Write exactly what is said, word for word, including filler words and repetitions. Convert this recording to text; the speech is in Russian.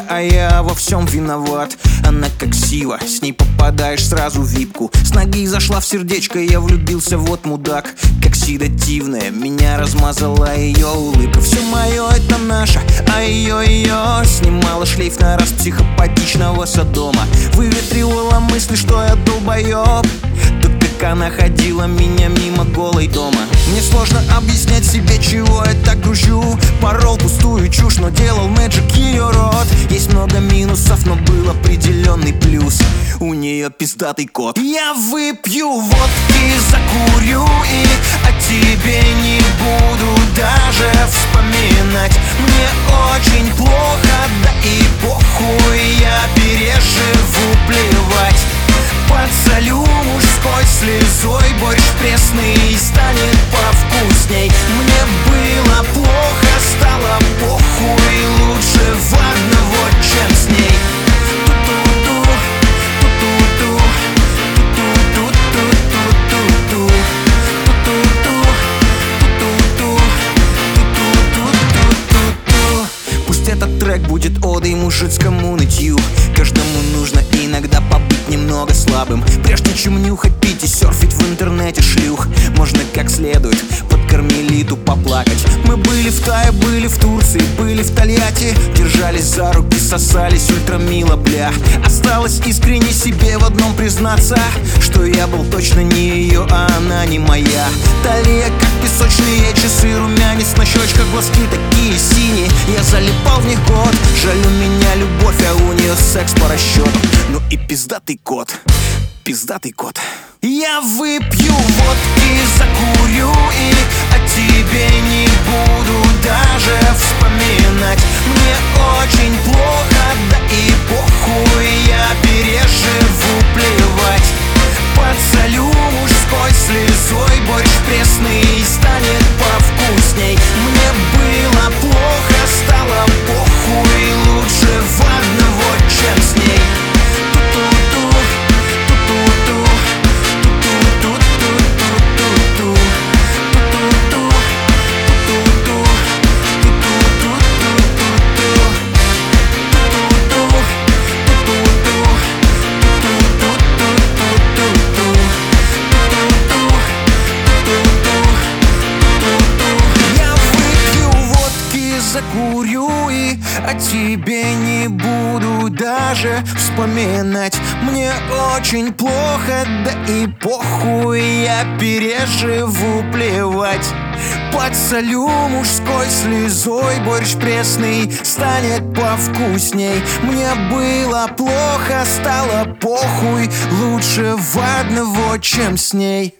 а я во всем виноват. Она как сила, с ней попадаешь сразу в випку. С ноги зашла в сердечко, я влюбился, вот мудак. Как седативная, меня размазала ее улыбка. Все мое это наше, а ее ее снимала шлейф на раз психопатичного Содома. Выветривала мысли, что я долбоеб. Тут как она ходила меня мимо голой дома. Мне сложно объяснять себе, чего я так кручу. Порол пустую чушь, но делал мэджик ее рот. Есть много минусов, но был определенный плюс. У нее пиздатый кот. Я выпью водки, закурю и о тебе не буду даже вспоминать. Мне очень плохо, да и похуй, я переживу, плевать. Подсолю мужской слезой, борщ пресный станет повкусней. Мне было плохо, стало похуй, лучше в одного, чем с ней. Пусть этот трек будет одой мужицкому нытью. Каждому нужно иногда побыть немного слабым, прежде чем нюхать, пить и серфить в интернете шлюх. Можно как следует под кармелиту поплакать. Мы были в Тае, были в Турции, были в Тольятти. Держались за руки, сосались ультра мило, бля. Осталось искренне себе в одном признаться, что я был точно не ее, а она не моя. Талия как песочные часы, румянец на щечках, глазки такие синие. Я залипал в них год, жаль, у меня любовь, а у нее секс по расчету. Ну и пиздатый кот, пиздатый кот. Я выпью водки, закурю и о тебе не буду даже вспоминать. Мне очень плохо, да и похуй, я переживу, плевать. Подсолю мужской слезой, борщ пресный станет повкусней. Мне было плохо, стало похуй, лучше в одного, чем с ней. Закурю и о тебе не буду даже вспоминать. Мне очень плохо, да и похуй, я переживу, плевать. Подсолю мужской слезой, борщ пресный станет повкусней. Мне было плохо, стало похуй, лучше в одного, чем с ней.